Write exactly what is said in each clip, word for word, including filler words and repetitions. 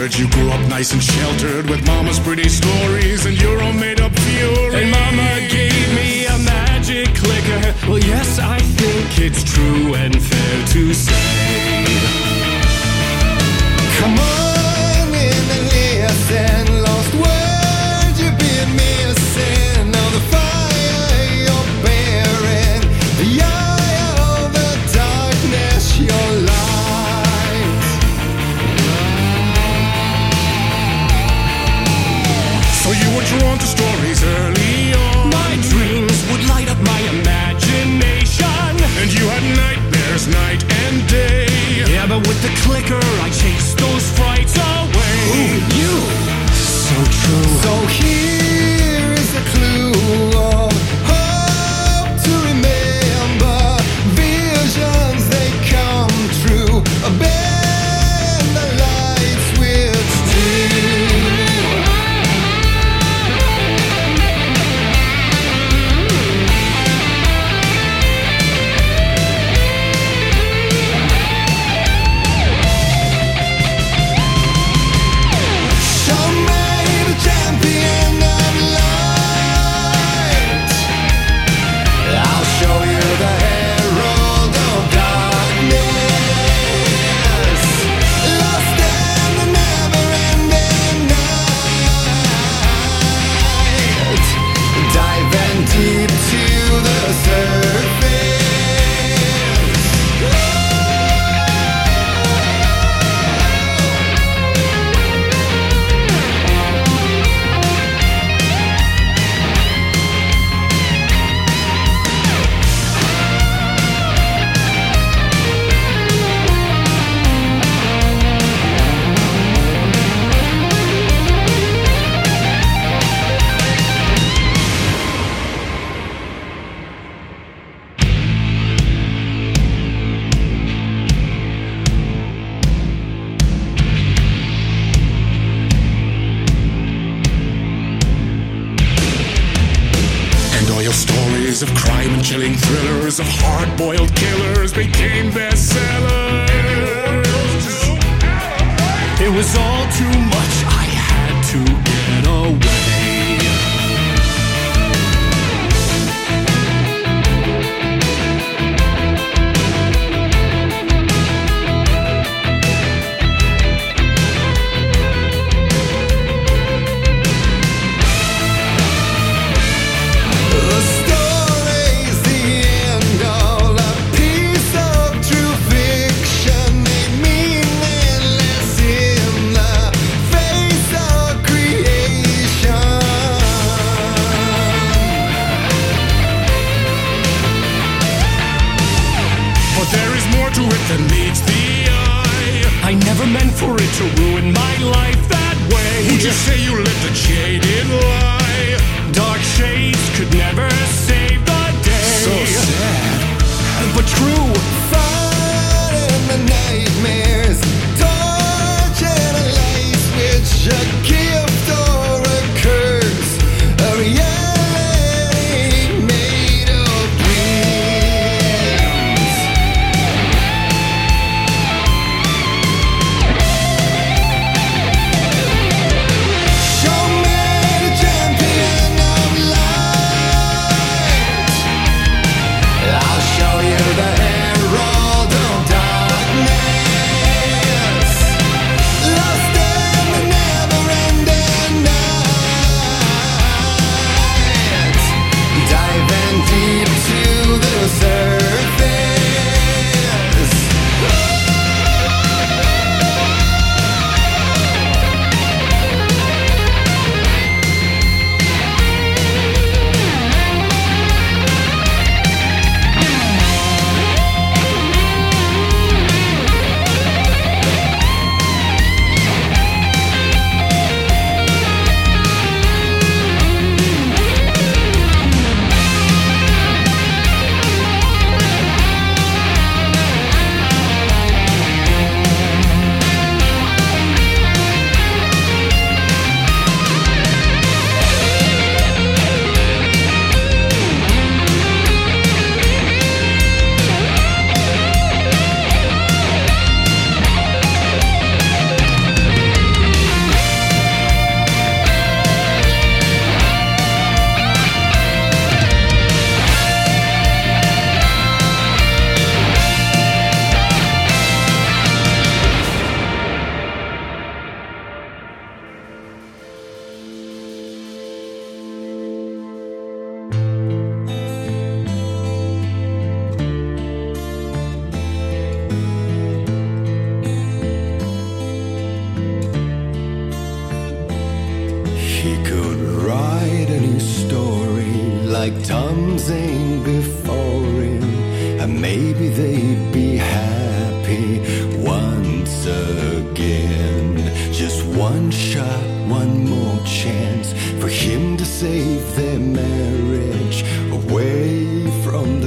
heard you grew up nice and sheltered with mama's pretty stories and your own made-up fury. And mama gave me a magic clicker. Well, yes, I think it's true and fair to say. Come on in and listen. Lost words you've been missing. All the fire you're bearing, the eye of the darkness, your light. So you were drawn to stories early on. My dreams would light up my imagination, And you had nightmares night and day. yeah, but with the clicker I chased those frights away. Ooh, you. So true. So here is a clue of hope to remember. Visions, they come true. Bend the light switch too. Show me the champion of light. I'll show you the herald of darkness. Lost in the never-ending night. Diving deep to the surface. And all your stories of crime and chilling thrillers of hard-boiled killers became bestsellers. It was all too much, I had to get away. The story's the end, all a piece of true fiction. They mean endless in the face of creation. But there is more to it than meets the eye. I never meant for it to ruin my life that way. Would you say you lived a jaded lie? Dark shades could never save the day. So sad. But true. Fighting the nightmares, torching a light switch, a gift or a curse, a reality made of dreams. Show me the champion of light. I'll show you the hand.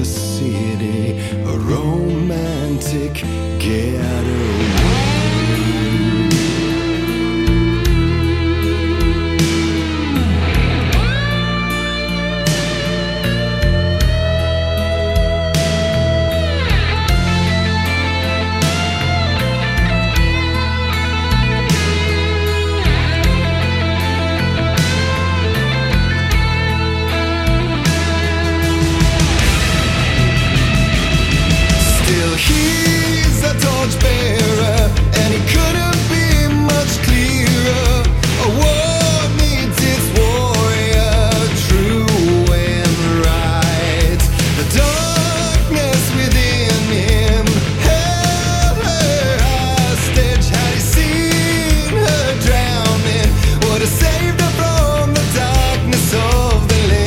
the city, a romantic getaway. He's a torchbearer, and he couldn't be much clearer. A war needs its warrior, true and right. The darkness within him held her hostage. Had he seen her drowning, would have saved her from the darkness of the lake.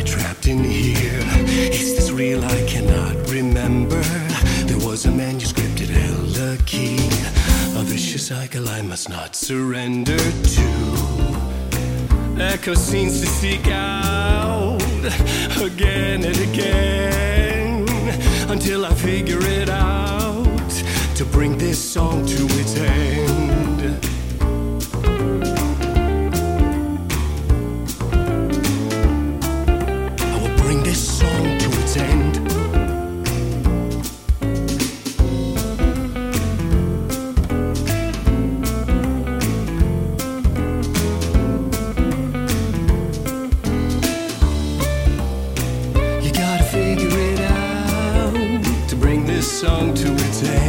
trapped in here. Is this real? I cannot remember. There was a manuscript, it held a key. A vicious cycle I must not surrender to. Echo scenes to seek out again and again, until I figure it out, to bring this song to its end. I will bring this song to its end. You gotta figure it out to bring this song to its end.